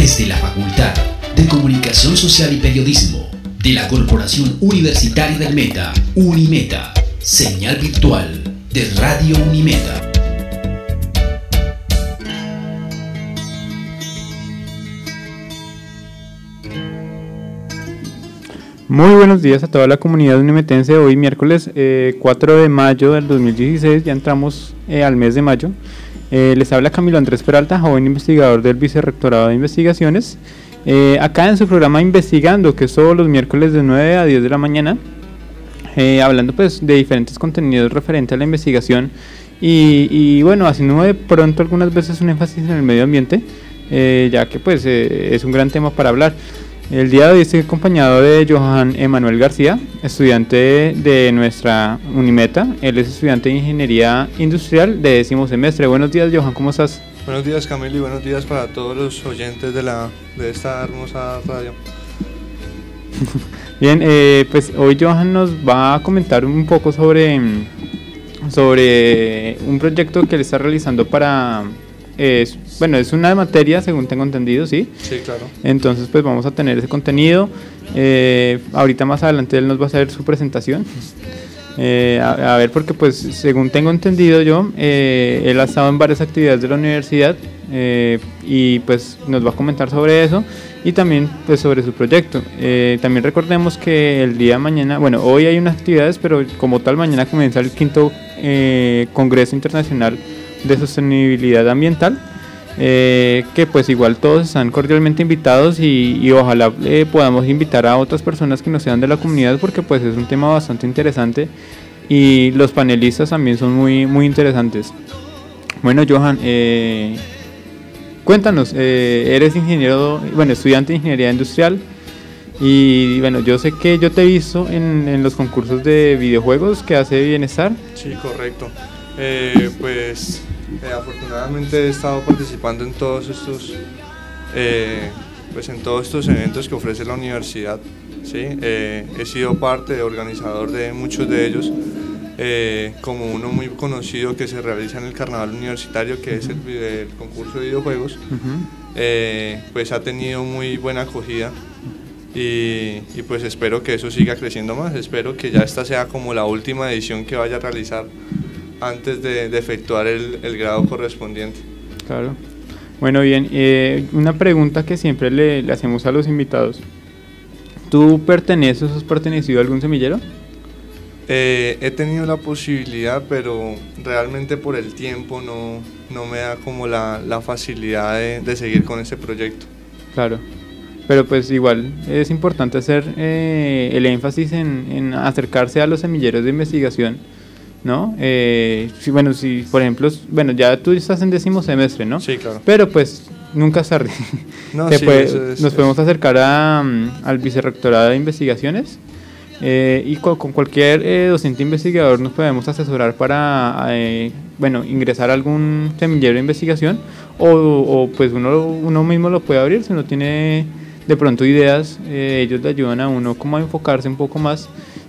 Desde la Facultad de Comunicación Social y Periodismo de la Corporación Universitaria del Meta, Unimeta, señal virtual de Radio Unimeta. Muy buenos días a toda la comunidad unimetense. Hoy miércoles 4 de mayo del 2016, ya entramos al mes de mayo. Les habla Camilo Andrés Peralta, joven investigador del Vicerrectorado de Investigaciones, acá en su programa Investigando, que es todos los miércoles de 9 a 10 de la mañana, hablando pues de diferentes contenidos referentes a la investigación y bueno, haciendo de pronto algunas veces un énfasis en el medio ambiente, ya que pues es un gran tema para hablar. El día de hoy estoy acompañado de Johan Emanuel García, estudiante de nuestra Unimeta. Él es estudiante de Ingeniería Industrial de 10º semestre. Buenos días, Johan, ¿cómo estás? Buenos días, Camilo, y buenos días para todos los oyentes de esta hermosa radio. Bien, pues hoy Johan nos va a comentar un poco sobre un proyecto que él está realizando para... es una materia, según tengo entendido, ¿sí? Sí, claro. Entonces, pues vamos a tener ese contenido. Ahorita más adelante él nos va a hacer su presentación. A ver, porque pues según tengo entendido yo, él ha estado en varias actividades de la universidad y pues nos va a comentar sobre eso y también pues sobre su proyecto. También recordemos que el día de mañana, bueno, hoy hay unas actividades, pero como tal mañana comienza el 5º Congreso Internacional de Sostenibilidad Ambiental, que pues igual todos están cordialmente invitados y ojalá podamos invitar a otras personas que no sean de la comunidad, porque pues es un tema bastante interesante y los panelistas también son muy, muy interesantes. Bueno, Johan, cuéntanos, eres estudiante de Ingeniería Industrial y bueno, yo sé que yo te he visto en los concursos de videojuegos que hace Bienestar. Sí, correcto. Afortunadamente he estado participando en todos estos eventos que ofrece la universidad, ¿sí? He sido organizador de muchos de ellos, como uno muy conocido que se realiza en el Carnaval Universitario, que es el concurso de videojuegos. Pues ha tenido muy buena acogida y pues espero que eso siga creciendo más. Espero que ya esta sea como la última edición que vaya a realizar antes de efectuar el grado correspondiente. Claro. Bueno, bien, una pregunta que siempre le hacemos a los invitados. ¿Tú perteneces o has pertenecido a algún semillero? He tenido la posibilidad, pero realmente por el tiempo no me da como la facilidad de seguir con ese proyecto. Claro, pero pues igual es importante hacer el énfasis en acercarse a los semilleros de investigación, ¿no? Si por ejemplo, ya tú estás en 10º semestre, ¿no? Sí, claro. Pero pues nunca es tarde. Nos podemos acercar al Vicerrectorado de Investigaciones y con cualquier docente investigador nos podemos asesorar para ingresar a algún semillero de investigación o pues uno mismo lo puede abrir si uno tiene de pronto ideas. Ellos le ayudan a uno como a enfocarse un poco más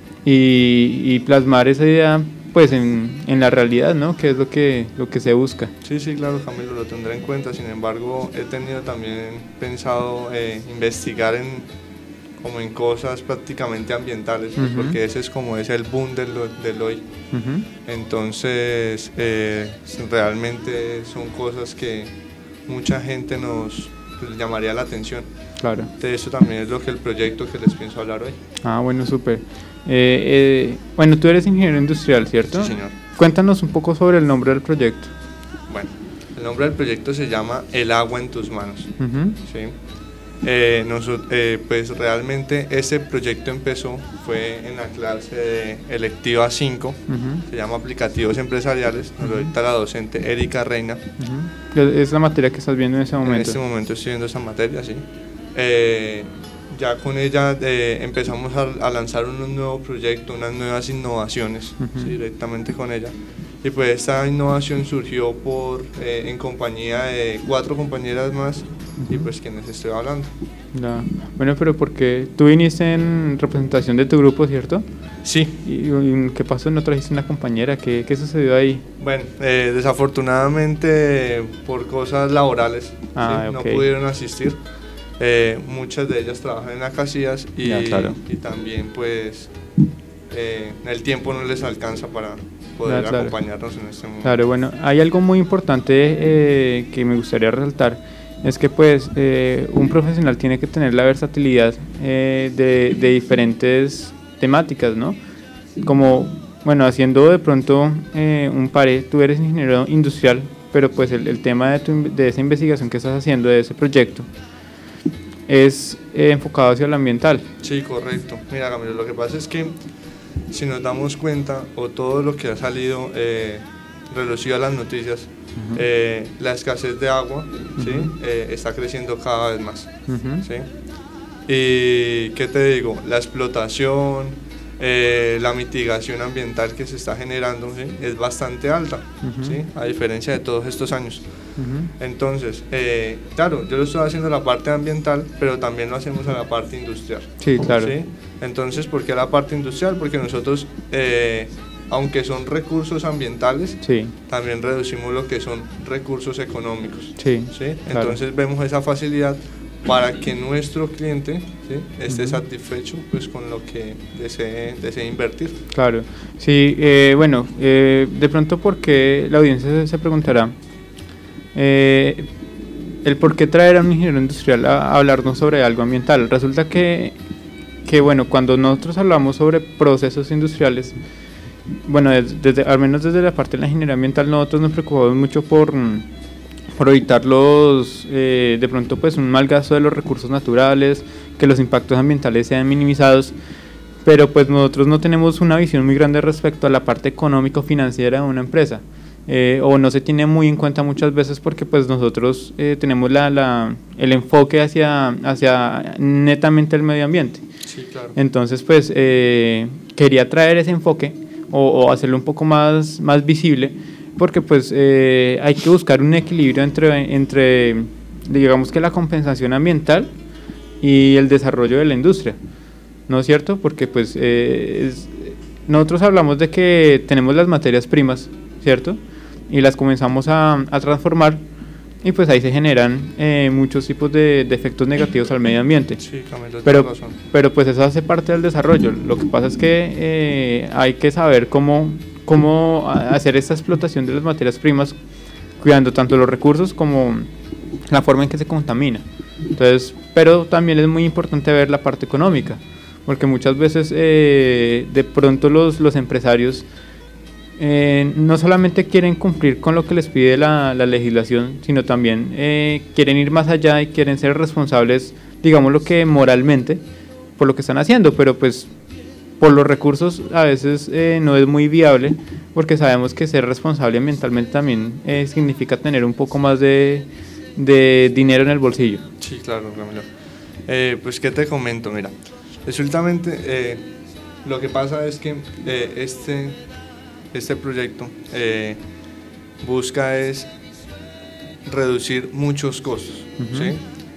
y plasmar esa idea pues en la realidad, ¿no? Que es lo que se busca. Sí, claro, Camilo, lo tendré en cuenta. Sin embargo, he tenido también pensado investigar en cosas prácticamente ambientales, pues, porque ese es el boom del hoy. Entonces, realmente son cosas que mucha gente nos llamaría la atención. Claro. De eso también es el proyecto que les pienso hablar hoy. Ah, bueno, súper. Bueno, tú eres ingeniero industrial, ¿cierto? Sí, señor. Cuéntanos un poco sobre el nombre del proyecto. Bueno, el nombre del proyecto se llama El agua en tus manos. ¿Sí? Pues realmente ese proyecto fue en la clase de electiva 5, se llama Aplicativos Empresariales, nos lo dicta la docente Erika Reina. Es la materia que estás viendo en ese momento. En este momento estoy viendo esa materia, sí. Ya con ella empezamos a lanzar un nuevo proyecto, unas nuevas innovaciones, ¿sí? Directamente con ella. Y pues esta innovación surgió en compañía de 4 compañeras más y pues quienes estoy hablando. Ya. Bueno, pero porque tú viniste en representación de tu grupo, ¿cierto? Sí. ¿Y qué pasó? ¿No trajiste una compañera? ¿Qué sucedió ahí? Bueno, desafortunadamente por cosas laborales, ¿sí? No pudieron asistir. Muchas de ellas trabajan en Acacias y también pues el tiempo no les alcanza para poder acompañarnos en este momento. Claro, bueno, hay algo muy importante que me gustaría resaltar, es que pues un profesional tiene que tener la versatilidad de diferentes temáticas, ¿no? Como, bueno, haciendo de pronto un pare, tú eres ingeniero industrial, pero pues el tema de esa investigación que estás haciendo, de ese proyecto, es enfocado hacia lo ambiental. Sí, correcto. Mira, Camilo, lo que pasa es que si nos damos cuenta, o todo lo que ha salido relucido a las noticias, la escasez de agua, ¿sí? Está creciendo cada vez más, ¿sí? Y ¿qué te digo? La explotación, la mitigación ambiental que se está generando, ¿sí? Es bastante alta, ¿sí? A diferencia de todos estos años. Entonces, claro, yo lo estoy haciendo la parte ambiental, pero también lo hacemos a la parte industrial. Sí, claro. ¿Sí? Entonces, ¿por qué la parte industrial? Porque nosotros, aunque son recursos ambientales, sí, también reducimos lo que son recursos económicos. Sí, ¿sí? Entonces, claro, vemos esa facilidad para que nuestro cliente, ¿sí? esté satisfecho pues, con lo que desee invertir. Claro, sí, bueno, de pronto porque la audiencia se preguntará el por qué traer a un ingeniero industrial a hablarnos sobre algo ambiental. Resulta que bueno, cuando nosotros hablamos sobre procesos industriales, bueno, al menos desde la parte de la ingeniería ambiental, nosotros nos preocupamos mucho por evitar de pronto pues un mal gasto de los recursos naturales, que los impactos ambientales sean minimizados, pero pues nosotros no tenemos una visión muy grande respecto a la parte económico-financiera de una empresa, o no se tiene muy en cuenta muchas veces porque pues nosotros tenemos el enfoque hacia netamente el medio ambiente. Sí, claro. Entonces pues quería traer ese enfoque o hacerlo un poco más visible, porque pues hay que buscar un equilibrio entre digamos que la compensación ambiental y el desarrollo de la industria, ¿no es cierto? Porque pues nosotros hablamos de que tenemos las materias primas, ¿cierto? Y las comenzamos a transformar y pues ahí se generan muchos tipos de efectos negativos al medio ambiente. Sí, Camilo, pero pues eso hace parte del desarrollo. Lo que pasa es que hay que saber cómo hacer esta explotación de las materias primas, cuidando tanto los recursos como la forma en que se contamina. Entonces, pero también es muy importante ver la parte económica, porque muchas veces de pronto los empresarios no solamente quieren cumplir con lo que les pide la legislación, sino también quieren ir más allá y quieren ser responsables, digamos lo que moralmente, por lo que están haciendo, pero pues por los recursos a veces no es muy viable, porque sabemos que ser responsable ambientalmente también significa tener un poco más de dinero en el bolsillo. Sí, claro, Camilo. Pues qué te comento, mira, resultamente lo que pasa es que este proyecto busca es reducir muchos costos, ¿sí?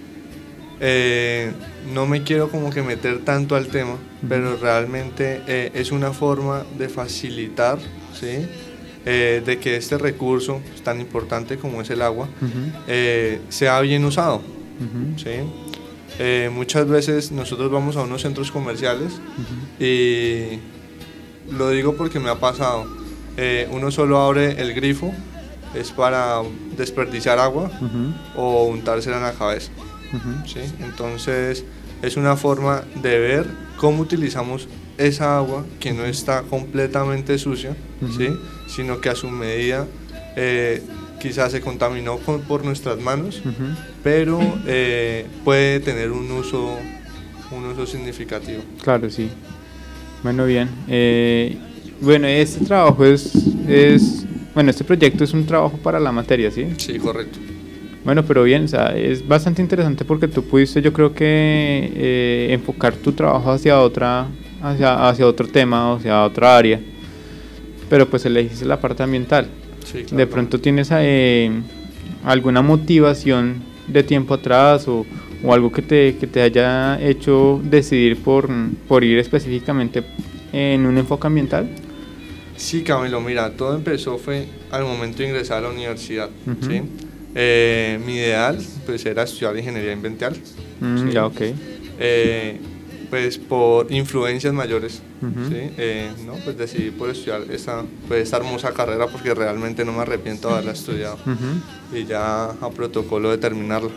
No me quiero como que meter tanto al tema, pero realmente es una forma de facilitar, ¿sí? De que este recurso tan importante como es el agua sea bien usado, ¿sí? Muchas veces nosotros vamos a unos centros comerciales y lo digo porque me ha pasado, uno solo abre el grifo, es para desperdiciar agua o untársela en la cabeza. ¿Sí? Entonces es una forma de ver cómo utilizamos esa agua que no está completamente sucia, ¿sí? Sino que a su medida quizás se contaminó por nuestras manos, pero puede tener un uso significativo. Claro, sí. Bueno, bien. Bueno, este trabajo bueno, este proyecto es un trabajo para la materia, ¿sí? Sí, correcto. Bueno, pero bien, o sea, es bastante interesante porque tú pudiste, yo creo que enfocar tu trabajo hacia otro tema, hacia otra área, pero pues elegiste la parte ambiental. Sí, claro. De pronto tienes alguna motivación de tiempo atrás o algo que te haya hecho decidir por ir específicamente en un enfoque ambiental? Sí, Camilo, mira, todo empezó fue al momento de ingresar a la universidad, ¿sí? Mi ideal pues era estudiar ingeniería ambiental. ¿Sí? Ya, ok. Pues por influencias mayores, ¿sí? No, pues decidí por estudiar esta hermosa carrera porque realmente no me arrepiento de haberla estudiado y ya a protocolo de terminarla.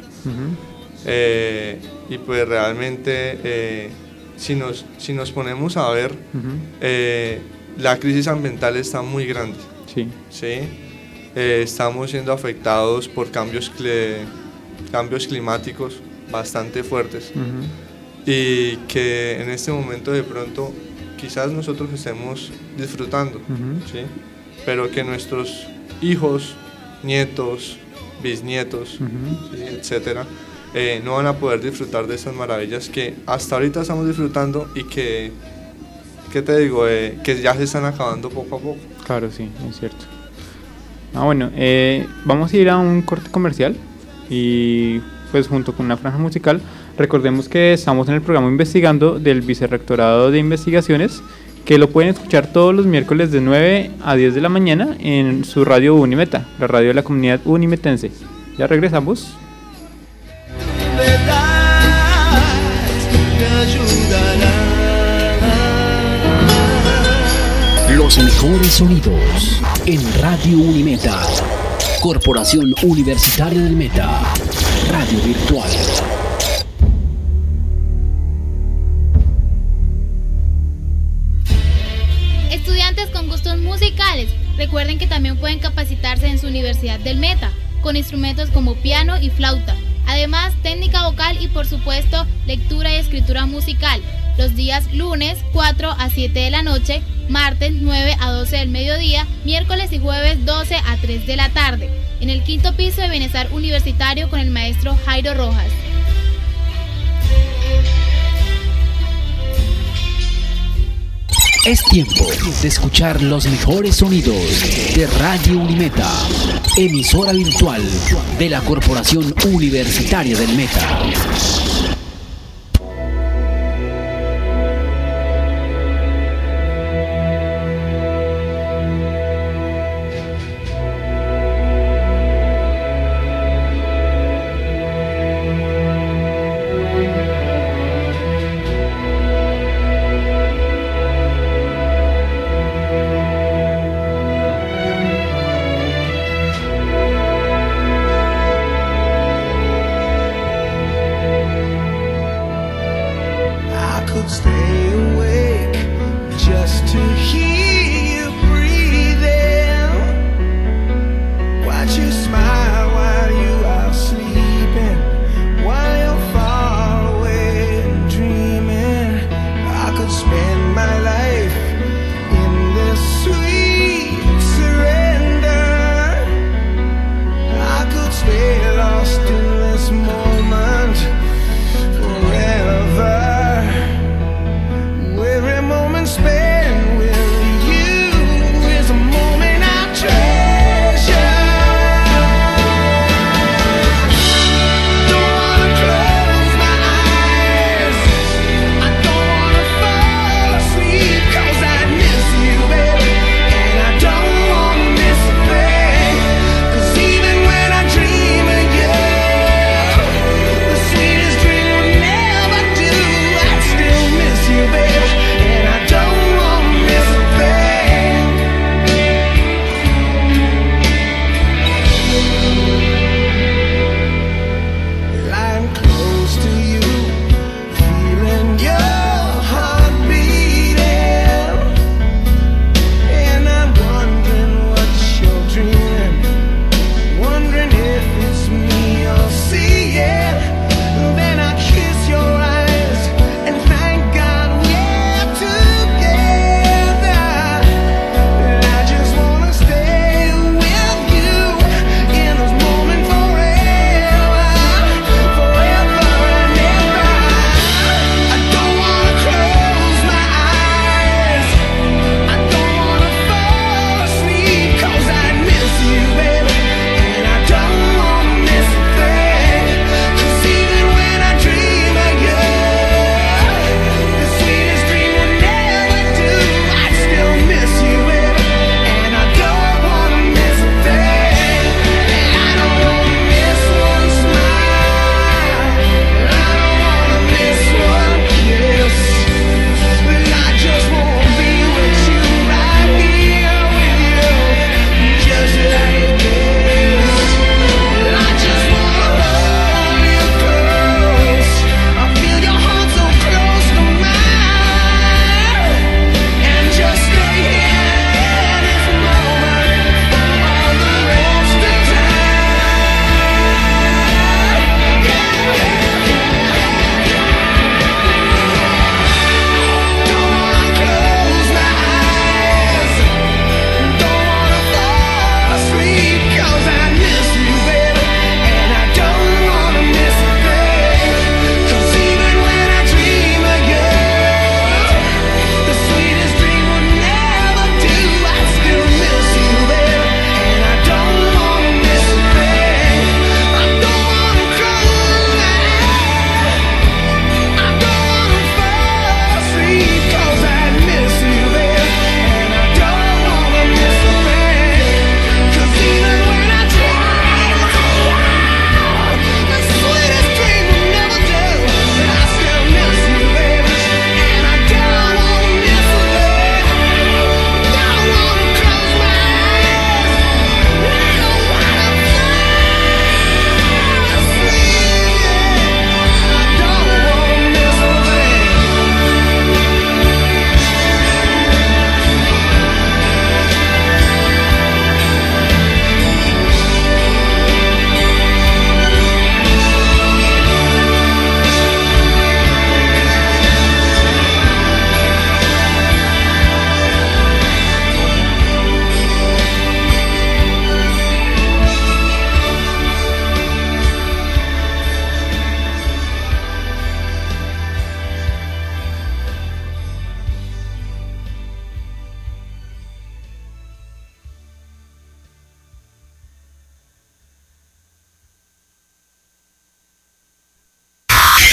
Y pues realmente si nos ponemos a ver, la crisis ambiental está muy grande. Sí. ¿Sí? Estamos siendo afectados por cambios climáticos bastante fuertes y que en este momento de pronto quizás nosotros estemos disfrutando, ¿sí? Pero que nuestros hijos, nietos, bisnietos, ¿sí? Etcétera, no van a poder disfrutar de estas maravillas que hasta ahorita estamos disfrutando y que, ¿qué te digo? Que ya se están acabando poco a poco. Claro, sí, es cierto. Bueno, vamos a ir a un corte comercial y pues junto con una franja musical, recordemos que estamos en el programa Investigando del Vicerrectorado de Investigaciones, que lo pueden escuchar todos los miércoles de 9 a 10 de la mañana en su radio Unimeta, la radio de la comunidad unimetense. Ya regresamos. Los mejores sonidos en Radio Unimeta. Corporación Universitaria del Meta. Radio virtual. Estudiantes con gustos musicales, recuerden que también pueden capacitarse en su Universidad del Meta, con instrumentos como piano y flauta. Además, técnica vocal y por supuesto, lectura y escritura musical. Los días lunes 4 a 7 de la noche, martes 9 a 12 del mediodía, miércoles y jueves 12 a 3 de la tarde, en el 5º piso de Bienestar Universitario con el maestro Jairo Rojas. Es tiempo de escuchar los mejores sonidos de Radio Unimeta, emisora virtual de la Corporación Universitaria del Meta.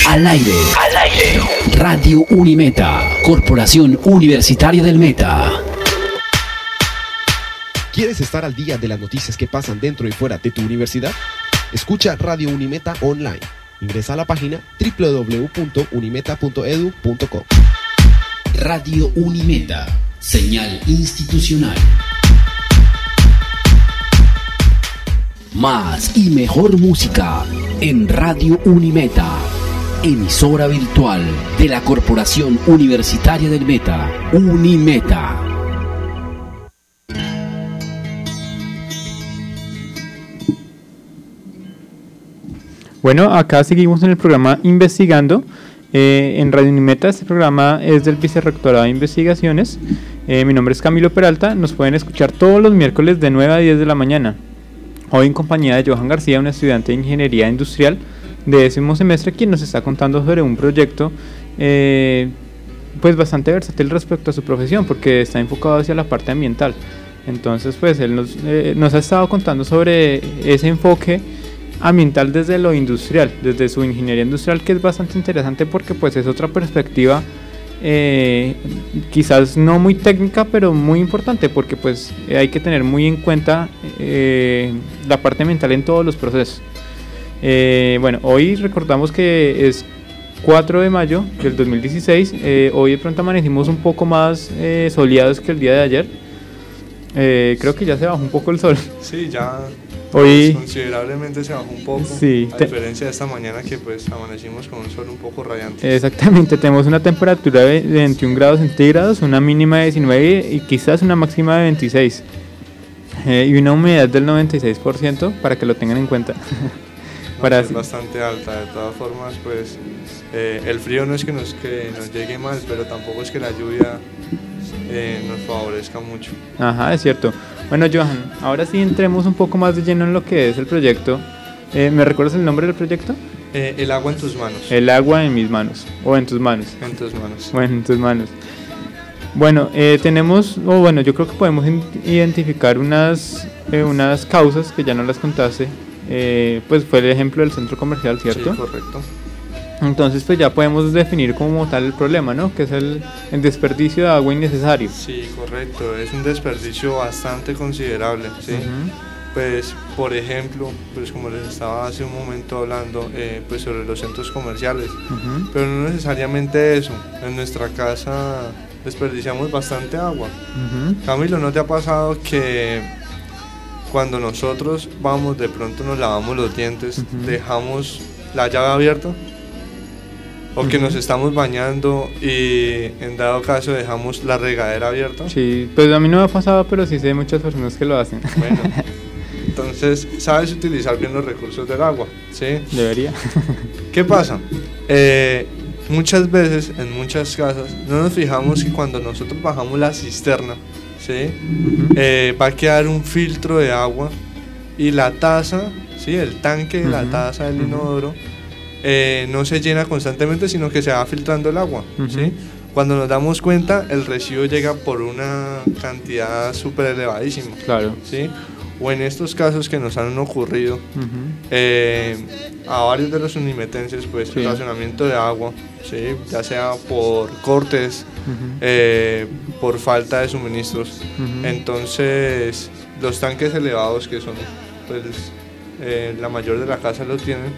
Al aire. Radio Unimeta, Corporación Universitaria del Meta. ¿Quieres estar al día de las noticias que pasan dentro y fuera de tu universidad? Escucha Radio Unimeta online. Ingresa a la página www.unimeta.edu.co. Radio Unimeta, señal institucional. Más y mejor música en Radio Unimeta, emisora virtual de la Corporación Universitaria del Meta, Unimeta. Bueno, acá seguimos en el programa Investigando. En Radio Unimeta, este programa es del Vicerrectorado de Investigaciones. Mi nombre es Camilo Peralta. Nos pueden escuchar todos los miércoles de 9 a 10 de la mañana. Hoy en compañía de Johan García, un estudiante de Ingeniería Industrial de 10º semestre, quien nos está contando sobre un proyecto pues bastante versátil respecto a su profesión, porque está enfocado hacia la parte ambiental. Entonces, pues él nos ha estado contando sobre ese enfoque ambiental desde lo industrial, desde su ingeniería industrial, que es bastante interesante porque pues es otra perspectiva quizás no muy técnica, pero muy importante, porque pues hay que tener muy en cuenta la parte ambiental en todos los procesos. Bueno, hoy recordamos que es 4 de mayo del 2016. Hoy de pronto amanecimos un poco más soleados que el día de ayer. Creo que ya se bajó un poco el sol. Sí, ya hoy considerablemente se bajó un poco, sí, a diferencia de esta mañana que pues amanecimos con un sol un poco radiante. Exactamente, tenemos una temperatura de 21 grados centígrados, una mínima de 19 y quizás una máxima de 26, y una humedad del 96%, para que lo tengan en cuenta. Es bastante alta. De todas formas, pues el frío no es que nos llegue mal, pero tampoco es que la lluvia nos favorezca mucho. Ajá, es cierto. Bueno, Johan, ahora sí entremos un poco más de lleno en lo que es el proyecto. ¿Me recuerdas el nombre del proyecto? El agua en tus manos. El agua en mis manos, o en tus manos. En tus manos. Bueno, en tus manos. Bueno, yo creo que podemos identificar unas causas que ya no las contaste. Pues fue el ejemplo del centro comercial, ¿cierto? Sí, correcto. Entonces pues ya podemos definir como tal el problema, ¿no? Que es el desperdicio de agua innecesario. Sí, correcto, es un desperdicio bastante considerable, ¿sí? Uh-huh. Pues por ejemplo, pues como les estaba hace un momento hablando, pues sobre los centros comerciales, Uh-huh. pero no necesariamente eso. En nuestra casa desperdiciamos bastante agua. Uh-huh. Camilo, ¿no te ha pasado que cuando nosotros vamos, de pronto nos lavamos los dientes, Uh-huh. dejamos la llave abierta? O que Uh-huh. nos estamos bañando y en dado caso dejamos la regadera abierta. Sí, pues a mí no me ha pasado, pero sí sé de muchas personas que lo hacen. Bueno, entonces sabes utilizar bien los recursos del agua, ¿sí? Debería. ¿Qué pasa? Muchas veces en muchas casas no nos fijamos que cuando nosotros bajamos la cisterna, ¿sí? Uh-huh. Va a quedar un filtro de agua y la taza, ¿sí? El tanque de la Uh-huh. taza del Uh-huh. inodoro no se llena constantemente, sino que se va filtrando el agua, Uh-huh. ¿sí? Cuando nos damos cuenta, el residuo llega por una cantidad súper elevadísima, Claro. ¿sí? O en estos casos que nos han ocurrido Uh-huh. a varios de los unimetenses, pues Sí. el racionamiento de agua, ¿sí? Ya sea por cortes, Uh-huh. por falta de suministros. Uh-huh. Entonces, los tanques elevados que son, pues, la mayor de la casa lo tienen,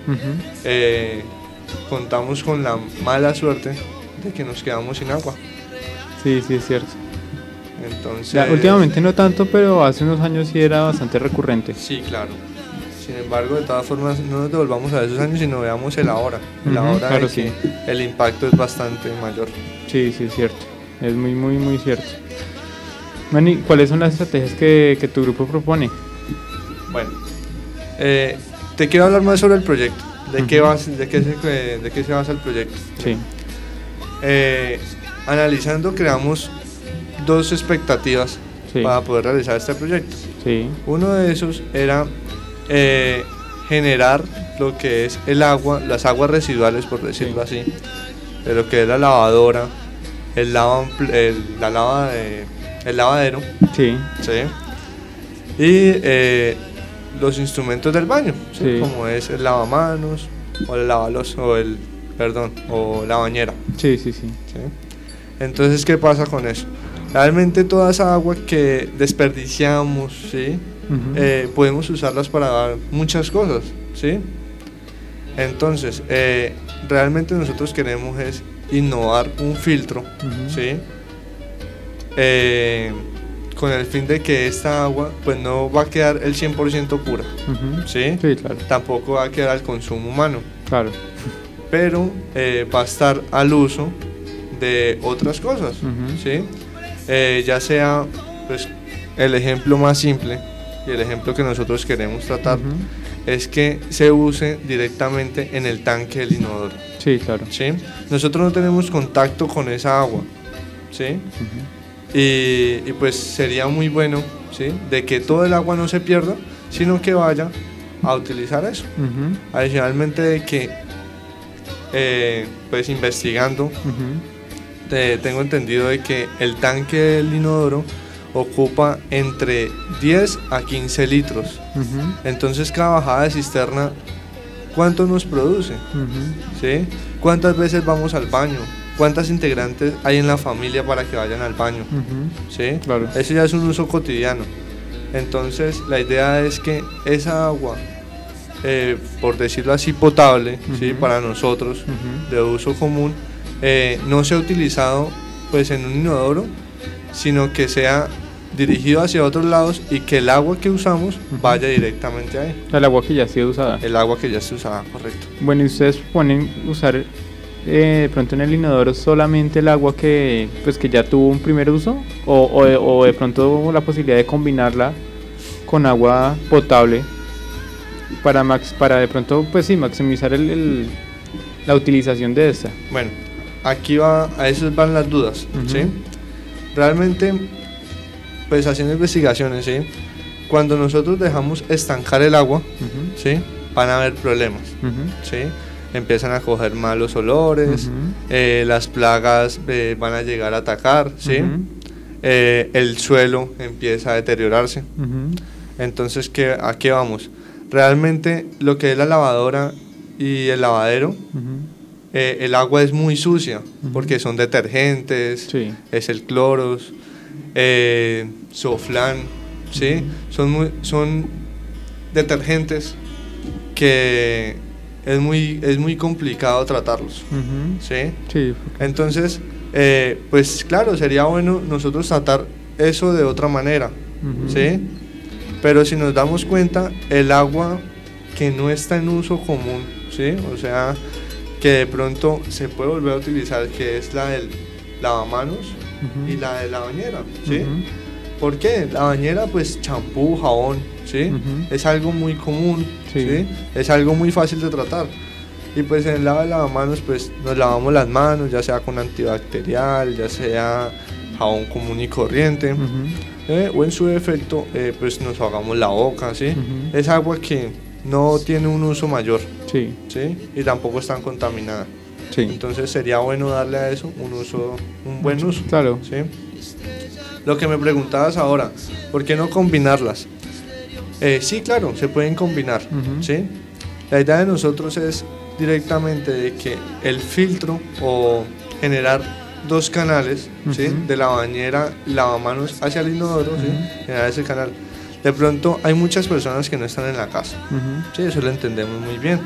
Uh-huh. contamos con la mala suerte de que nos quedamos sin agua. Sí, es cierto. Entonces, Ya, últimamente no tanto, pero hace unos años sí era bastante recurrente. sí, claro. Sin embargo, de todas formas, no nos devolvamos a esos años, sino veamos el ahora. El Ujú, ahora claro, de que sí. el impacto es bastante mayor. Sí, es cierto. Es muy, muy, muy cierto. Bueno, ¿y cuáles son las estrategias que tu grupo propone? Bueno, te quiero hablar más sobre el proyecto. ¿De qué se basa el proyecto? Sí. Analizando, creamos dos expectativas Sí. para poder realizar este proyecto. Sí. Uno de esos era generar lo que es el agua, las aguas residuales, por decirlo así, de lo que es la lavadora, el lavadero, Sí. ¿sí? Y los instrumentos del baño, ¿sí? Sí. Como es el lavamanos o el o la bañera. Sí. ¿Sí? Entonces, ¿qué pasa con eso? Realmente toda esa agua que desperdiciamos, ¿sí? Podemos usarlas para muchas cosas, ¿sí? Entonces, realmente nosotros queremos es innovar un filtro, ¿sí? Con el fin de que esta agua pues no va a quedar el 100% pura, ¿sí? Sí, claro. Tampoco va a quedar al consumo humano, Claro. pero va a estar al uso de otras cosas, ¿sí? Ya sea, pues, el ejemplo más simple y el ejemplo que nosotros queremos tratar es que se use directamente en el tanque del inodoro. Sí, claro. ¿Sí? Nosotros no tenemos contacto con esa agua, ¿sí? Y pues sería muy bueno, ¿sí? De que todo el agua no se pierda, sino que vaya a utilizar eso. Adicionalmente de que, pues investigando, tengo entendido de que el tanque del inodoro ocupa entre 10 a 15 litros. Entonces cada bajada de cisterna, ¿cuánto nos produce? ¿Sí? ¿Cuántas veces vamos al baño? ¿Cuántas integrantes hay en la familia para que vayan al baño? ¿Sí? Claro. Eso ya es un uso cotidiano. Entonces la idea es que esa agua, por decirlo así, potable, ¿sí? Para nosotros, de uso común, no sea utilizado pues en un inodoro, sino que sea dirigido hacia otros lados y que el agua que usamos vaya directamente ahí. El agua que ya ha sido usada. El agua que ya se usaba, correcto. Bueno, ¿y ustedes proponen usar de pronto en el inodoro solamente el agua que pues que ya tuvo un primer uso o de pronto la posibilidad de combinarla con agua potable para de pronto pues sí maximizar la utilización de esta? Bueno, aquí a eso van las dudas, ¿sí? Realmente, pues haciendo investigaciones, ¿sí? Cuando nosotros dejamos estancar el agua, ¿sí? Van a haber problemas, ¿sí? Empiezan a coger malos olores, las plagas van a llegar a atacar, ¿sí? El suelo empieza a deteriorarse. Entonces, ¿a qué vamos? Realmente lo que es la lavadora y el lavadero, el agua es muy sucia porque son detergentes, es el cloros, Soflan, ¿sí? Son detergentes que es muy complicado tratarlos, ¿sí? Sí. Entonces, pues claro, sería bueno nosotros tratar eso de otra manera, ¿sí? Pero si nos damos cuenta, el agua que no está en uso común, ¿sí? O sea, que de pronto se puede volver a utilizar, que es la del lavamanos y la de la bañera, ¿sí? ¿Por qué? La bañera, pues champú, jabón, ¿sí? Es algo muy común, ¿sí? Es algo muy fácil de tratar. Y pues en el lavamanos, pues nos lavamos las manos, ya sea con antibacterial, ya sea jabón común y corriente, o en su defecto, pues nos hagamos la boca, ¿sí? Es agua que no tiene un uso mayor, ¿sí? Y tampoco es tan contaminada. Entonces sería bueno darle a eso un buen uso. Claro. ¿Sí? Lo que me preguntabas ahora, ¿por qué no combinarlas? Sí, claro, se pueden combinar, ¿sí? La idea de nosotros es directamente de que el filtro o generar dos canales, ¿sí? De la bañera, lavamanos hacia el inodoro, ¿sí? Generar ese canal. De pronto hay muchas personas que no están en la casa, ¿sí? Eso lo entendemos muy bien.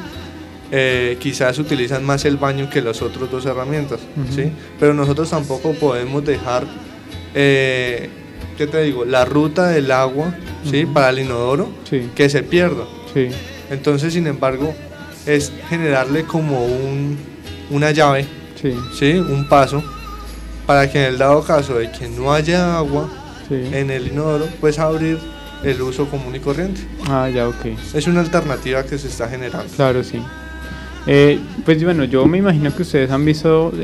Quizás utilizan más el baño que las otras dos herramientas, ¿sí? Pero nosotros tampoco podemos dejar, ¿qué te digo? La ruta del agua, ¿sí? Para el inodoro, que se pierda. Entonces, sin embargo, es generarle como una llave, ¿sí? Un paso, para que en el dado caso de que no haya agua en el inodoro, pues abrir el uso común y corriente. Ya, ok. Es una alternativa que se está generando. Claro, sí. Pues bueno, yo me imagino que ustedes han visto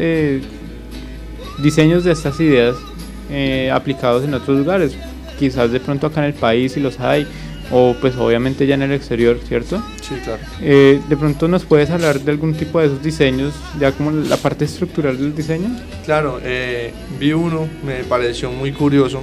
diseños de estas ideas aplicados en otros lugares, quizás de pronto acá en el país si los hay, o pues obviamente ya en el exterior, ¿cierto? Sí, claro. De pronto nos puedes hablar de algún tipo de esos diseños, ya como la parte estructural del diseño. Claro, vi uno, me pareció muy curioso.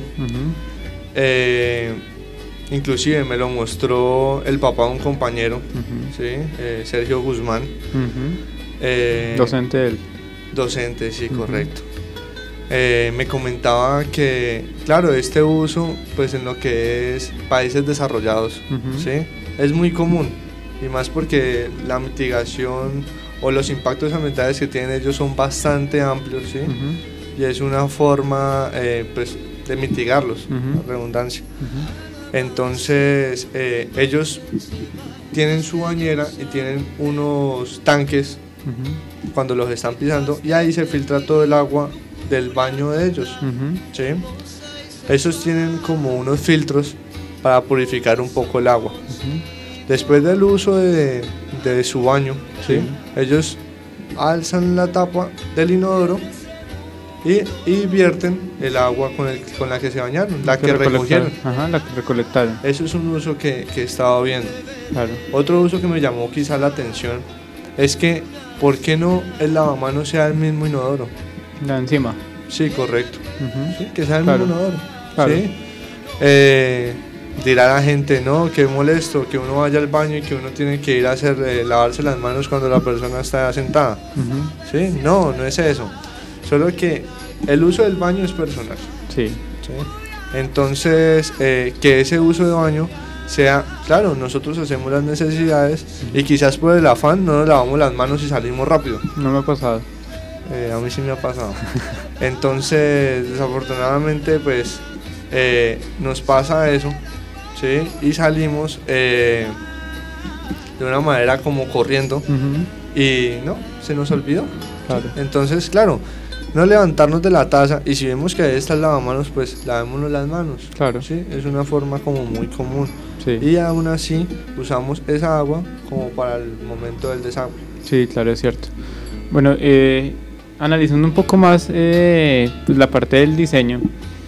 Inclusive me lo mostró el papá de un compañero, ¿sí? Sergio Guzmán. Docente él. Docente, sí, correcto. Me comentaba que, claro, este uso, pues en lo que es países desarrollados, ¿sí? Es muy común, y más porque la mitigación o los impactos ambientales que tienen ellos son bastante amplios, ¿sí? Y es una forma, pues, de mitigarlos, la redundancia. Entonces, ellos tienen su bañera y tienen unos tanques cuando los están pisando, y ahí se filtra todo el agua del baño de ellos, ¿sí? Esos tienen como unos filtros para purificar un poco el agua. Después del uso de su baño, ¿sí? Ellos alzan la tapa del inodoro y vierten el agua con la que se bañaron, la que recogieron. La que recolectaron. Eso es un uso que he estado viendo. Claro. Otro uso que me llamó quizá la atención es que, ¿por qué no el lavamanos sea el mismo inodoro? La encima. Sí, correcto. Sí, que sea el mismo inodoro. Claro. ¿Sí? Dirá la gente, no, qué molesto que uno vaya al baño y que uno tiene que ir a lavarse las manos cuando la persona está sentada. ¿Sí? No es eso. Solo que el uso del baño es personal. Sí. ¿Sí? Entonces, que ese uso de baño sea, claro, nosotros hacemos las necesidades y quizás por el afán no nos lavamos las manos y salimos rápido. No me ha pasado. A mí sí me ha pasado. Entonces, desafortunadamente, pues, nos pasa eso, ¿sí? Y salimos de una manera como corriendo y no, se nos olvidó. Claro. Entonces, claro, no levantarnos de la taza, y si vemos que ahí está el lavamanos, pues lavémonos las manos. Claro. ¿Sí? Es una forma como muy común. Sí. Y aún así usamos esa agua como para el momento del desagüe. Sí, claro, es cierto. Bueno, analizando un poco más pues la parte del diseño,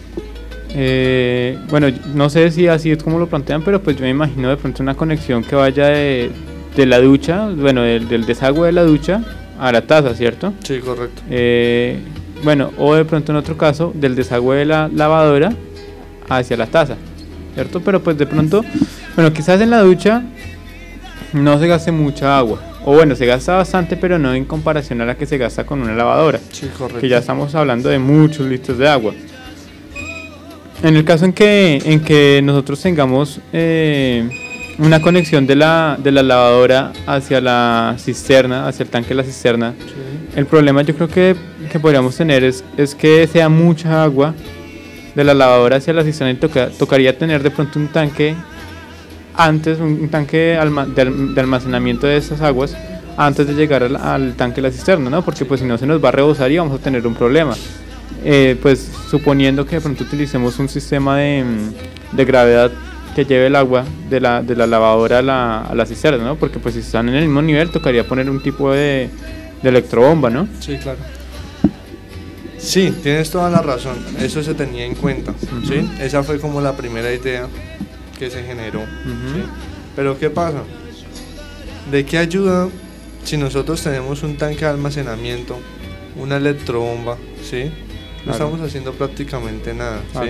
bueno, no sé si así es como lo plantean, pero pues yo me imagino de pronto una conexión que vaya de la ducha, bueno, del desagüe de la ducha a la taza, ¿cierto? Sí, correcto. Bueno, o de pronto en otro caso del desagüe de la lavadora hacia la taza, ¿cierto? Pero pues de pronto, bueno, quizás en la ducha no se gaste mucha agua, o bueno, se gasta bastante, pero no en comparación a la que se gasta con una lavadora. Sí, correcto. Que ya estamos hablando de muchos litros de agua. En el caso en que nosotros tengamos una conexión de la lavadora hacia la cisterna, hacia el tanque de la cisterna, el problema yo creo que podríamos tener es que sea mucha agua de la lavadora hacia la cisterna, y tocaría tener de pronto un tanque antes, un tanque de almacenamiento de esas aguas antes de llegar al tanque de la cisterna, ¿no? Porque pues si no se nos va a rebosar y vamos a tener un problema. Pues suponiendo que de pronto utilicemos un sistema de gravedad que lleve el agua de la lavadora a la cisterna, ¿no? Porque pues si están en el mismo nivel tocaría poner un tipo de electrobomba, ¿no? Sí, claro. Sí, tienes toda la razón, eso se tenía en cuenta, ¿sí? Esa fue como la primera idea que se generó, ¿sí? Pero ¿qué pasa? ¿De qué ayuda si nosotros tenemos un tanque de almacenamiento, una electrobomba, ¿sí? No estamos haciendo prácticamente nada, ¿sí?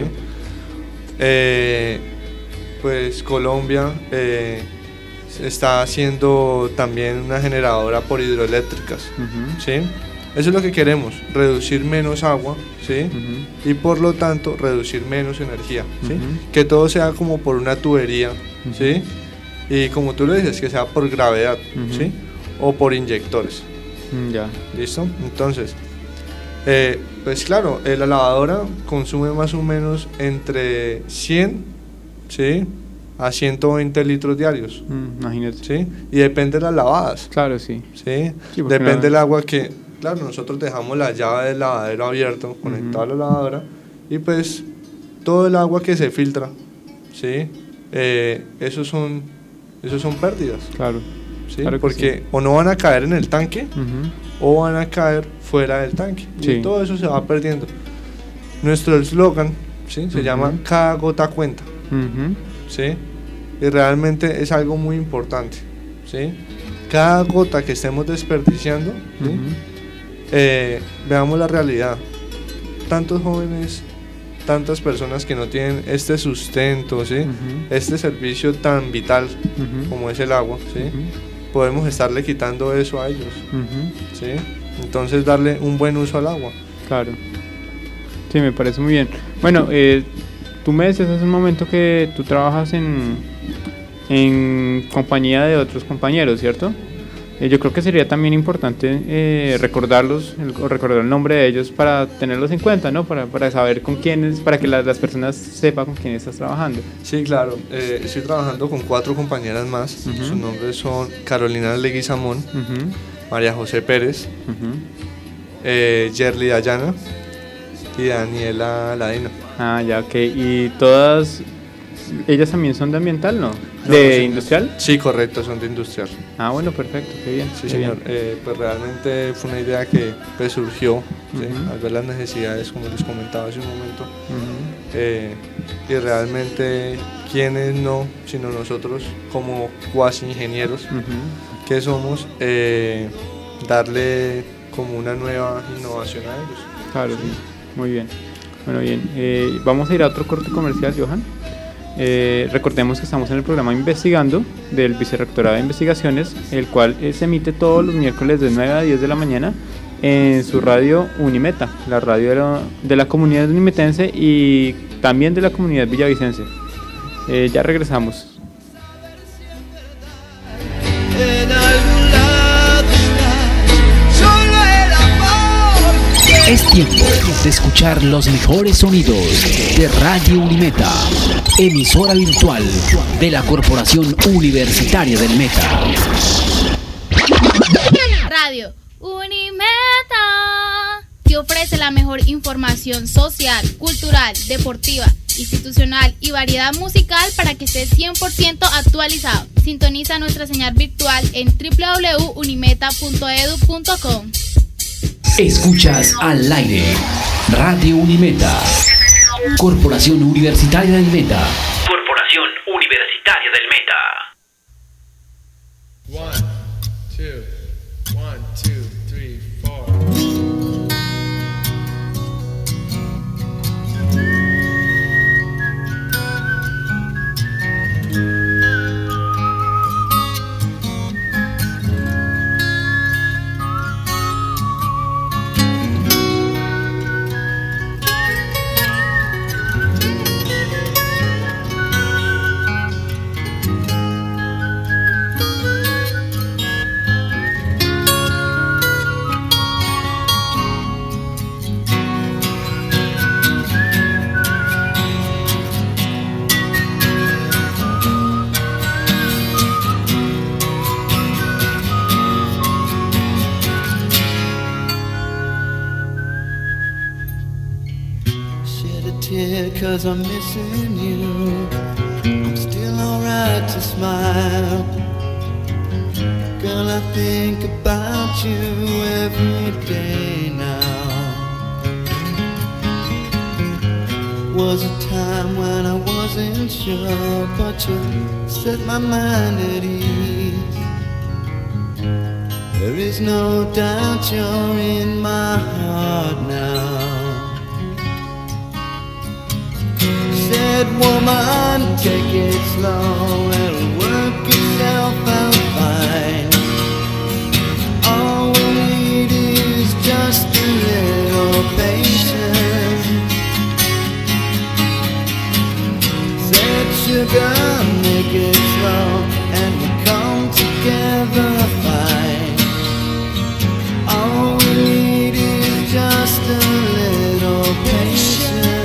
Pues Colombia está haciendo también una generadora por hidroeléctricas, ¿sí? Eso es lo que queremos, reducir menos agua, ¿sí? Y por lo tanto reducir menos energía, ¿sí? Que todo sea como por una tubería, ¿sí? Y como tú lo dices, que sea por gravedad, ¿sí? O por inyectores. Ya. ¿Listo? Entonces, pues claro, la lavadora consume más o menos entre 100, ¿sí? A 120 litros diarios. Imagínate. ¿Sí? Y depende de las lavadas. Claro, sí. ¿Sí? Depende del agua que, claro, nosotros dejamos la llave del lavadero abierto, conectado a la lavadora, y pues todo el agua que se filtra, ¿sí? Esos son pérdidas. Claro. ¿Sí? Claro que porque sí. O no van a caer en el tanque, o van a caer fuera del tanque. Sí. Y todo eso se va perdiendo. Nuestro eslogan, ¿sí? Se llama Cada gota cuenta. ¿Sí? Y realmente es algo muy importante, ¿sí? Cada gota que estemos desperdiciando, ¿sí? Veamos la realidad. Tantos jóvenes, tantas personas que no tienen este sustento, ¿sí? Este servicio tan vital como es el agua, ¿sí? podemos estarle quitando eso a ellos, ¿sí? Entonces darle un buen uso al agua. Claro. Sí, me parece muy bien. Bueno, tú me decías hace un momento que tú trabajas en compañía de otros compañeros, ¿cierto? Yo creo que sería también importante recordarlos, recordar el nombre de ellos para tenerlos en cuenta, ¿no? Para saber con quiénes, para que las personas sepan con quién estás trabajando. Sí, claro. Estoy trabajando con 4 compañeras más. Sus nombres son Carolina Leguizamón, María José Pérez, Yerly Dayana y Daniela Ladino. Ah, ya, ok. Y todas ellas también son de ambiental, ¿no? No, ¿De industrial? Sí, correcto, son de industrial. Ah, bueno, perfecto, qué bien. Sí, qué señor. bien. Pues realmente fue una idea que pues, surgió, ¿sí? Al ver las necesidades, como les comentaba hace un momento. Y realmente, ¿quiénes no, sino nosotros como cuasi ingenieros que somos, darle como una nueva innovación a ellos? Claro, sí. Muy bien. Bueno, bien. Vamos a ir a otro corte comercial, Johan. Recordemos que estamos en el programa Investigando del Vicerrectorado de Investigaciones, el cual se emite todos los miércoles de 9 a 10 de la mañana en su radio Unimeta, la radio de la comunidad unimetense y también de la comunidad villavicense. Ya regresamos. Es tiempo de escuchar los mejores sonidos de Radio Unimeta, emisora virtual de la Corporación Universitaria del Meta. Radio Unimeta te ofrece la mejor información social, cultural, deportiva, institucional y variedad musical para que estés 100% actualizado. Sintoniza nuestra señal virtual en www.unimeta.edu.com. Escuchas al aire Radio Unimeta, Corporación Universitaria del Meta. Corporación Universitaria del Meta. 1, 2, 1, 2, 3, 4. Cause I'm missing you. I'm still alright to smile. Girl, I think about you every day now. Was a time when I wasn't sure, but you set my mind at ease. There is no doubt you're in my heart now. Said, woman, take it slow, it'll work itself out fine. All we need is just a little patience. Said, sugar, make it slow, and we'll come together fine. All we need is just a little patience.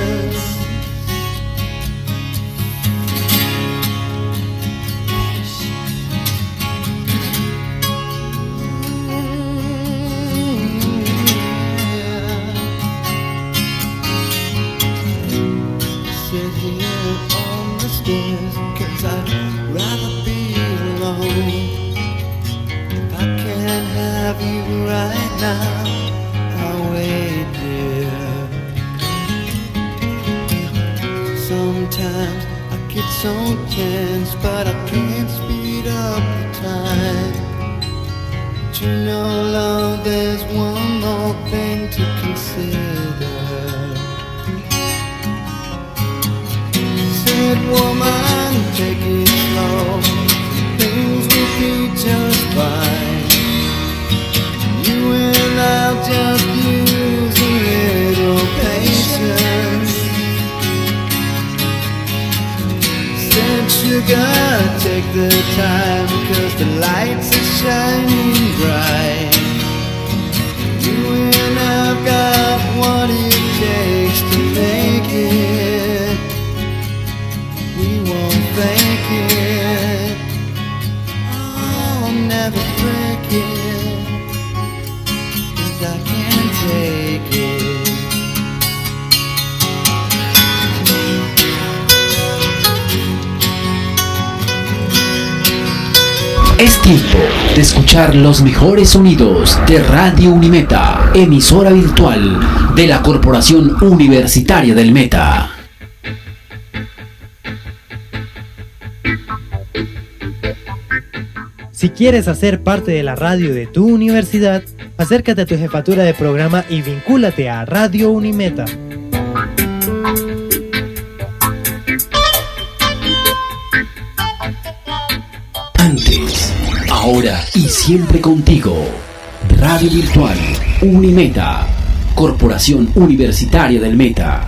Cause I'd rather be alone. If I can't have you right now, I'll wait, dear. Sometimes I get so tense, but I can't speed up the time. But you know, love, there's one more thing to consider. Woman, take it slow. Things will be just fine. just use a little patience. Said sugar, take the time, 'cause the lights are shining bright. You and I've got what it takes to make it. We won't fake it. I'll never break it, 'cause I can't take it. Es tiempo de escuchar los mejores sonidos de Radio Unimeta, emisora virtual de la Corporación Universitaria del Meta. Si quieres hacer parte de la radio de tu universidad, acércate a tu jefatura de programa y vincúlate a Radio Unimeta. Antes, ahora y siempre contigo. Radio Virtual Unimeta, Corporación Universitaria del Meta.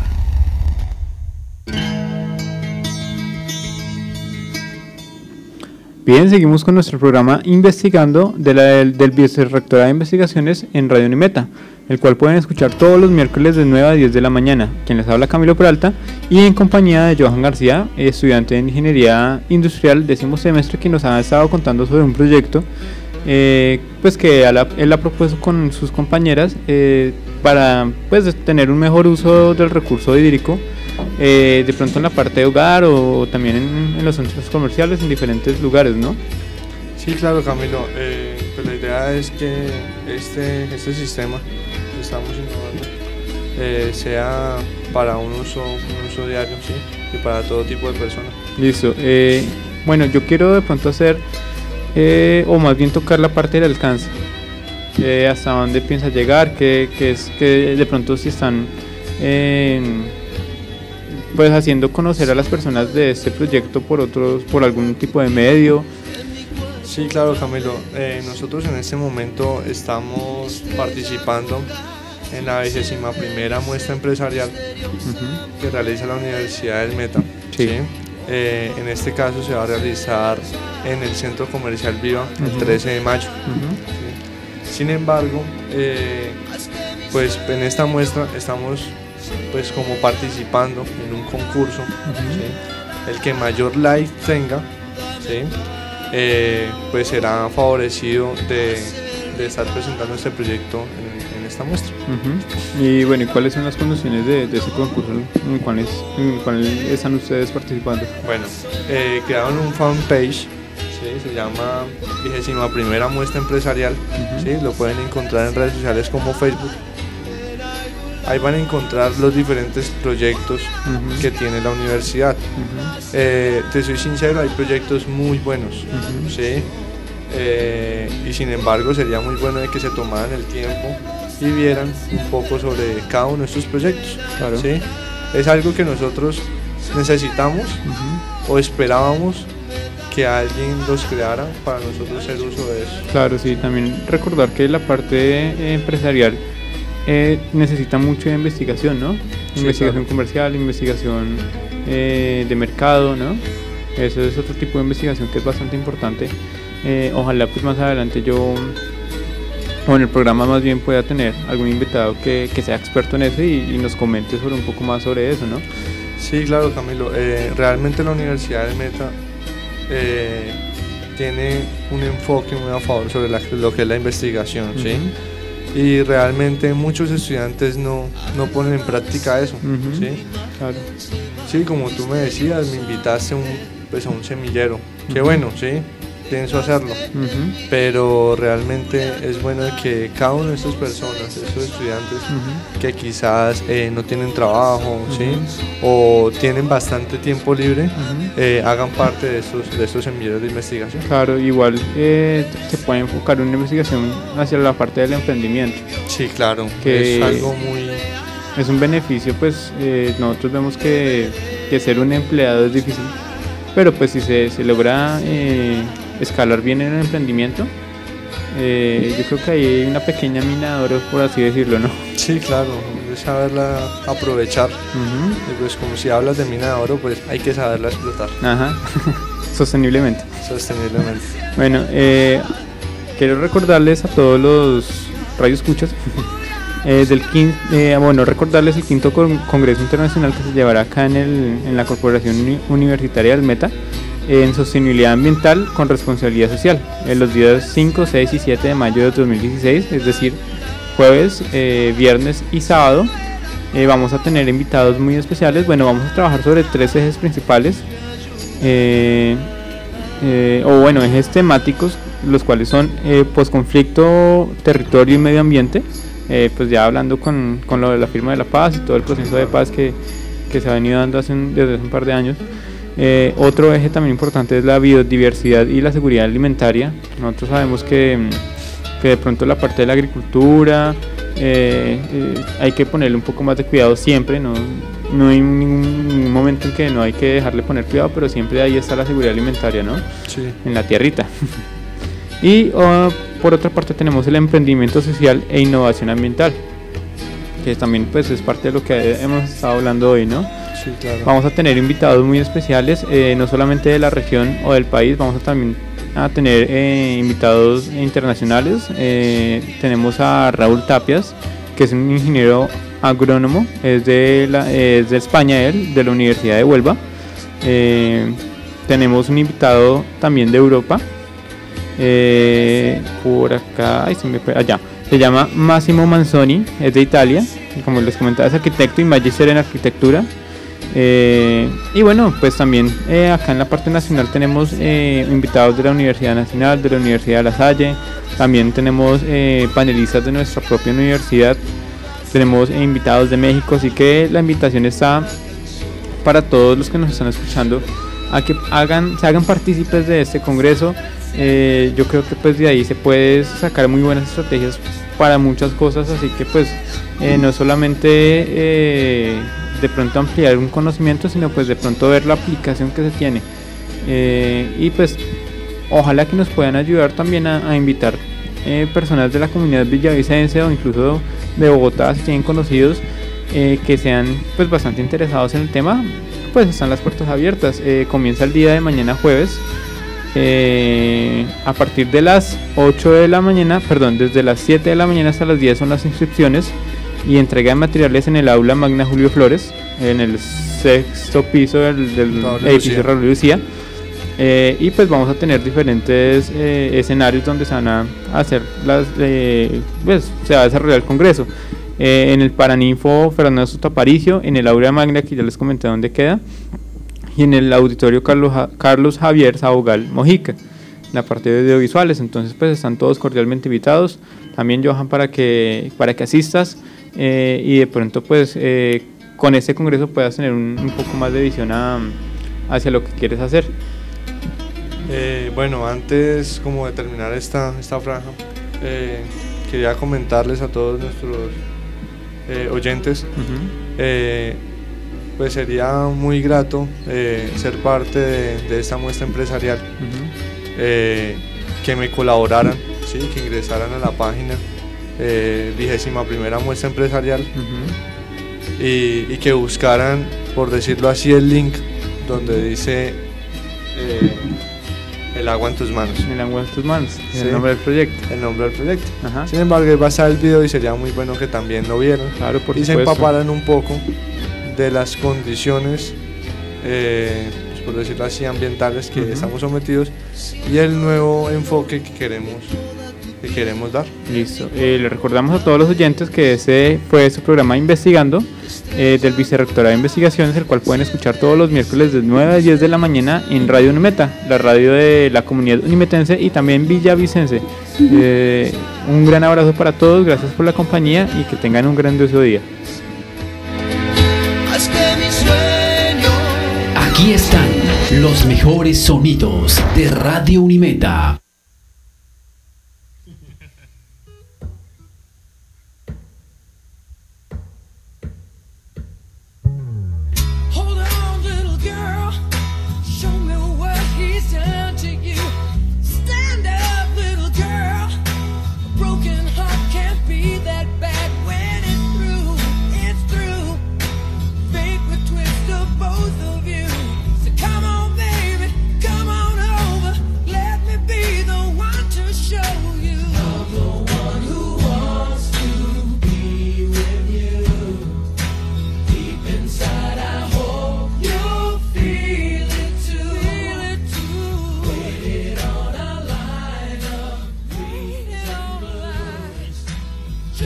Bien, seguimos con nuestro programa Investigando del Vicerrectorado de Investigaciones en Radio Unimeta, el cual pueden escuchar todos los miércoles de 9 a 10 de la mañana. Quien les habla, Camilo Peralta, y en compañía de Johan García, estudiante de Ingeniería Industrial, 10º semestre, que nos ha estado contando sobre un proyecto pues que él ha propuesto con sus compañeras para pues tener un mejor uso del recurso hídrico, de pronto en la parte de hogar o también en los centros comerciales, en diferentes lugares, ¿no? Sí, claro, Camilo. Pues la idea es que este sistema que estamos innovando sea para un uso diario, ¿sí? Y para todo tipo de personas. Listo. Bueno, yo quiero de pronto hacer, o más bien tocar la parte del alcance. ¿Hasta dónde piensa llegar? Que de pronto si están pues haciendo conocer a las personas de este proyecto por algún tipo de medio. Sí, claro, Camilo. Nosotros en este momento estamos participando en la 21ª muestra empresarial que realiza la Universidad del Meta. Sí. ¿Sí? En este caso se va a realizar en el Centro Comercial Viva el 13 de mayo. ¿Sí? Sin embargo, pues en esta muestra estamos pues como participando en un concurso, ¿sí? El que mayor like tenga, ¿sí? Pues será favorecido de estar presentando este proyecto en esta muestra. Y bueno, ¿y cuáles son las condiciones de ese concurso en cuál están ustedes participando? Bueno, crearon un fanpage, ¿sí? Se llama 21ª muestra empresarial, ¿sí? Lo pueden encontrar en redes sociales como Facebook. Ahí van a encontrar los diferentes proyectos que tiene la universidad. Te soy sincero, hay proyectos muy buenos, ¿sí? Y sin embargo sería muy bueno de que se tomaran el tiempo y vieran un poco sobre cada uno de estos proyectos. Claro. ¿Sí? Es algo que nosotros necesitamos o esperábamos que alguien los creara para nosotros hacer uso de eso. Claro, sí, también recordar que la parte empresarial necesita mucho de investigación, ¿no? Sí, Investigación claro. comercial, investigación de mercado, ¿no? Eso es otro tipo de investigación que es bastante importante. Ojalá pues más adelante yo, o en el programa más bien, pueda tener algún invitado que sea experto en eso y nos comente sobre un poco más sobre eso, ¿no? Sí, claro, Camilo. Realmente la Universidad del Meta tiene un enfoque muy a favor sobre lo que es la investigación, ¿sí? Y realmente muchos estudiantes no ponen en práctica eso, ¿sí? Claro. Sí, como tú me decías, me invitaste a un semillero. Qué bueno, ¿sí? Pienso hacerlo. Pero realmente es bueno que cada una de estas personas, estos estudiantes que quizás no tienen trabajo, ¿sí? O tienen bastante tiempo libre, hagan parte de estos semilleros de investigación. Claro, igual se puede enfocar una investigación hacia la parte del emprendimiento. Sí, claro, Que es algo muy... Es un beneficio, pues nosotros vemos que ser un empleado es difícil, pero pues si se logra escalar bien en el emprendimiento, yo creo que ahí hay una pequeña mina de oro, por así decirlo, ¿no? Sí, claro, hay que saberla aprovechar. Y pues como si hablas de mina de oro, pues hay que saberla explotar. Ajá, sosteniblemente. Sosteniblemente. Bueno, quiero recordarles a todos los radioescuchas recordarles el quinto Congreso Internacional que se llevará acá en la Corporación Universitaria del Meta en sostenibilidad ambiental con responsabilidad social, en los días 5, 6 y 7 de mayo de 2016, es decir, jueves, viernes y sábado. Vamos a tener invitados muy especiales. Bueno, vamos a trabajar sobre 3 ejes principales, ejes temáticos, los cuales son posconflicto, territorio y medio ambiente. Pues ya hablando con lo de la firma de la paz y todo el proceso de paz que se ha venido dando desde hace un par de años. Otro eje también importante es la biodiversidad y la seguridad alimentaria. Nosotros sabemos que de pronto la parte de la agricultura hay que ponerle un poco más de cuidado siempre, no hay ningún momento en que no hay que dejarle poner cuidado, pero siempre ahí está la seguridad alimentaria, ¿no? Sí. En la tierrita. Y por otra parte tenemos el emprendimiento social e innovación ambiental, que también pues es parte de lo que hemos estado hablando hoy, ¿no? Sí, claro. Vamos a tener invitados muy especiales, no solamente de la región o del país, vamos también a tener invitados internacionales. Tenemos a Raúl Tapias, que es un ingeniero agrónomo, es de España, de la Universidad de Huelva. Tenemos un invitado también de Europa, por acá, se llama Massimo Manzoni, es de Italia, y como les comentaba es arquitecto y magíster en arquitectura. Y bueno, pues también acá en la parte nacional tenemos invitados de la Universidad Nacional, de la Universidad de La Salle. También tenemos panelistas de nuestra propia universidad, tenemos invitados de México, así que la invitación está para todos los que nos están escuchando a que se hagan partícipes de este congreso. Yo creo que pues de ahí se puede sacar muy buenas estrategias para muchas cosas, así que pues no solamente de pronto ampliar un conocimiento, sino pues de pronto ver la aplicación que se tiene, y pues ojalá que nos puedan ayudar también a invitar personas de la comunidad villavicense o incluso de Bogotá, si tienen conocidos que sean pues bastante interesados en el tema. Pues están las puertas abiertas. Comienza el día de mañana jueves, a partir de las 8 de la mañana, desde las 7 de la mañana hasta las 10 son las inscripciones y entrega de materiales en el aula Magna Julio Flores, en el 6º piso del edificio Raúl Lucía. Y pues vamos a tener diferentes escenarios donde se van a hacer se va a desarrollar el congreso. En el Paraninfo Fernando Soto Aparicio, en el aula Magna, que ya les comenté dónde queda, y en el auditorio Carlos Javier Sabogal Mojica, la parte de audiovisuales. Entonces pues están todos cordialmente invitados. También, Johan, para que asistas y de pronto pues con este congreso puedas tener un poco más de visión hacia lo que quieres hacer. Bueno, antes como de terminar esta franja, quería comentarles a todos nuestros oyentes, pues sería muy grato ser parte de esta muestra empresarial, que me colaboraran, ¿sí? Que ingresaran a la página 21ª muestra empresarial, y que buscaran, por decirlo así, el link donde dice el agua en tus manos. El agua en tus manos, sí. El nombre del proyecto. El nombre del proyecto. Ajá. Sin embargo, ahí va a estar el video y sería muy bueno que también lo vieran. Claro, por y supuesto. Se empaparan un poco de las condiciones, pues por decirlo así, ambientales que estamos sometidos y el nuevo enfoque que queremos dar. Listo. Le recordamos a todos los oyentes que ese fue su programa Investigando, del Vicerrectorado de Investigaciones, el cual pueden escuchar todos los miércoles de 9 a 10 de la mañana en Radio Unimeta, la radio de la comunidad unimetense y también villavicense. Un gran abrazo para todos, gracias por la compañía y que tengan un grandioso día. Aquí están los mejores sonidos de Radio Unimeta.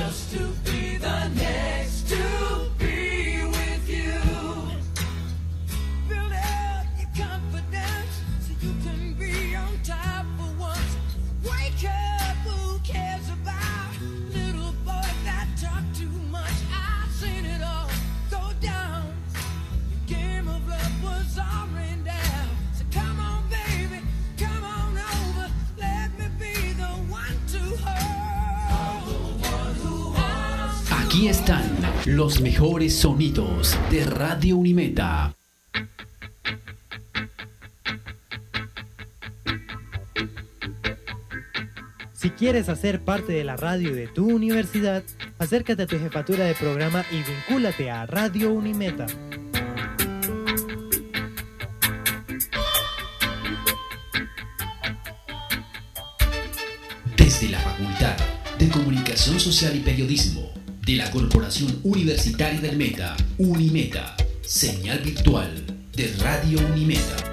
just to be the next to be with you. Build up your confidence so you can be on top for once. Wake up, who cares about little boys that talk too much? I've seen it all go down. The game of love was already down. So come on, baby, come on over. Let me be the one to hold. Aquí están los mejores sonidos de Radio Unimeta. Si quieres hacer parte de la radio de tu universidad, acércate a tu jefatura de programa y vincúlate a Radio Unimeta. Desde la Facultad de Comunicación Social y Periodismo de la Corporación Universitaria del Meta, Unimeta, señal virtual de Radio Unimeta.